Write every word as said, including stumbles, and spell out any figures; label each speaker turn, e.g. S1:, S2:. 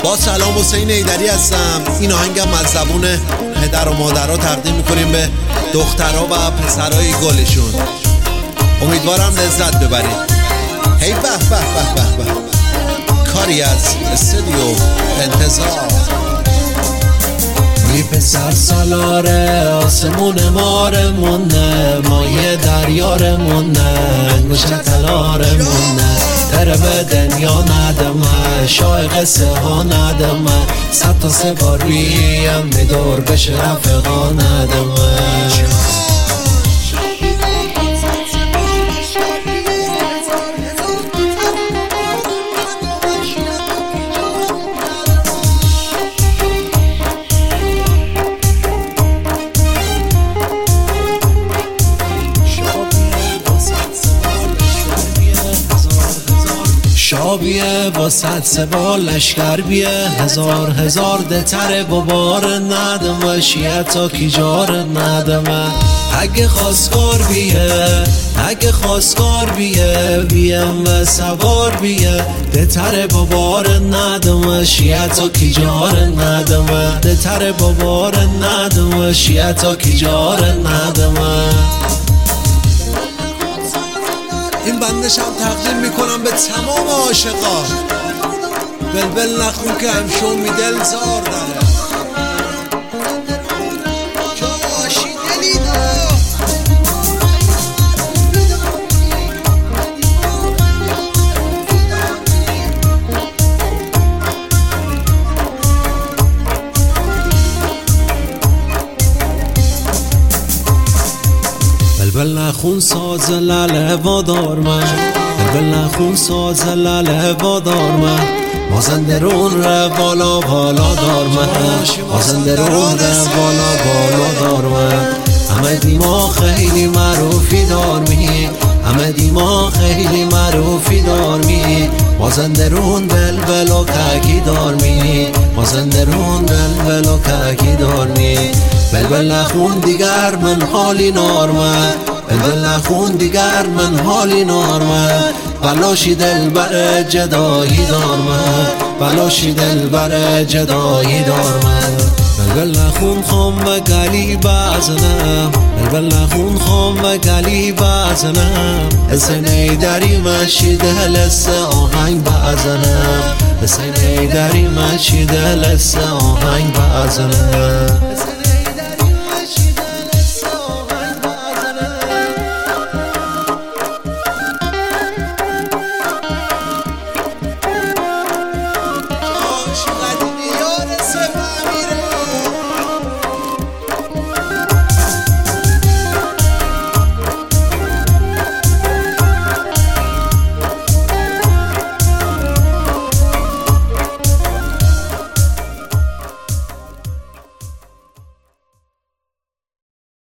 S1: با سلام، حسین ایدری هستم. این آهنگم از زبون پدر و مادرها تقدیم میکنیم به دخترها و پسرهای گلشون. امیدوارم لذت ببرید. هی به به به به به کاری از استودیو انتظار.
S2: بی پسر سالاره آسمون مارمونه، مایه دریارمونه، انگشت تلارمونه، تره به دنیا ندمه، شای قصه ها ندمه، صد تا سه بار بیم بدور بشه رفقا ندمه. شابیه با صد سه بال لشکر بیه، هزار هزار دتره ببار ندمه، شیعه تا کیجار ندمه. اگه خواستگار بیه اگه خواستگار بیه بیم و سوار بیه، دتره ببار ندمه، شیعه تا کیجار ندمه، دتره ببار ندمه، شیعه تا کیجار ندمه.
S1: این بندش هم تقدیم میکنم به تمام عاشقا. بلبل نخون که همشون میدل زار داره. جاشی دلیدو
S2: بلبل نخون ساز لاله وادار من، بلبل نخون ساز لاله وادار من، مازندرون ره بالا بالا دار من، مازندرون ره بالا بالا دار من. همه دیما خیلی معروفی دار می، همه دیما خیلی معروفی دار می، مازندرون بلبل و ککی دار می، مازندرون بلبل و ککی دار می. بلبل نخون دیگر من حالی نارمه، بلبل نخون دیگر من حالی نارمه، بلاشی دل بر جدایی دارمه، بلاشی دل بر جدایی دارمه. بلبل نخون خم و گلی بزنم، بلبل نخون خم و گلی بزنم، حسین ایدری مشی دل سه آهنگ بزنم، حسین ایدری مشی دل سه آهنگ بزنم.